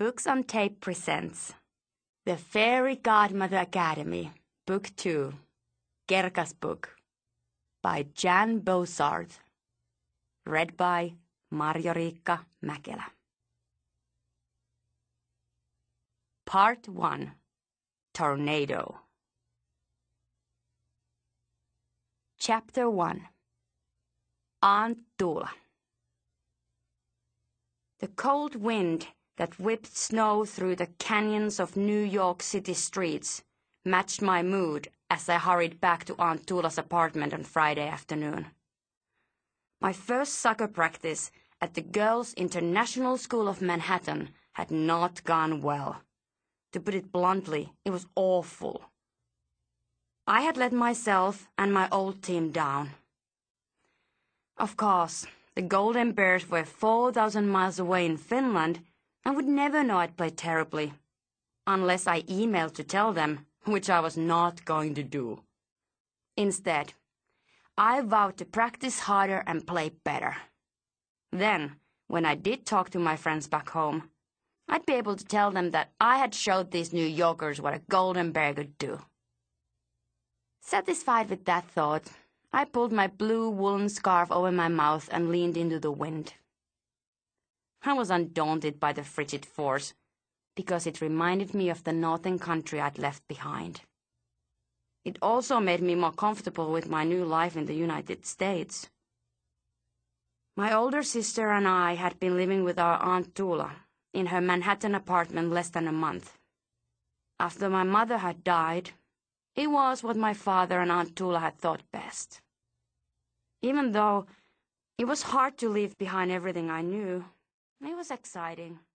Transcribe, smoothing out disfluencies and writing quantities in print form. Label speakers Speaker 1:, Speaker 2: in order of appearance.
Speaker 1: Books on Tape presents The Fairy Godmother Academy, Book 2, Kerkas Book, by Jan Bossard. Read by Marjo-Riikka Mäkelä. Part 1, Tornado. Chapter 1, Aunt Tuula. The cold wind that whipped snow through the canyons of New York City streets matched my mood as I hurried back to Aunt Tuula's apartment on Friday afternoon. My first soccer practice at the Girls' International School of Manhattan had not gone well. To put it bluntly, it was awful. I had let myself and my old team down. Of course, the Golden Bears were 4,000 miles away in Finland and would never know I'd played terribly, unless I emailed to tell them, which I was not going to do. Instead, I vowed to practice harder and play better. Then, when I did talk to my friends back home, I'd be able to tell them that I had showed these New Yorkers what a Golden Bear could do. Satisfied with that thought, I pulled my blue woolen scarf over my mouth and leaned into the wind. I was undaunted by the frigid force, because it reminded me of the northern country I'd left behind. It also made me more comfortable with my new life in the United States. My older sister and I had been living with our Aunt Tuula in her Manhattan apartment less than a month. After my mother had died, it was what my father and Aunt Tuula had thought best. Even though it was hard to leave behind everything I knew, it was exciting.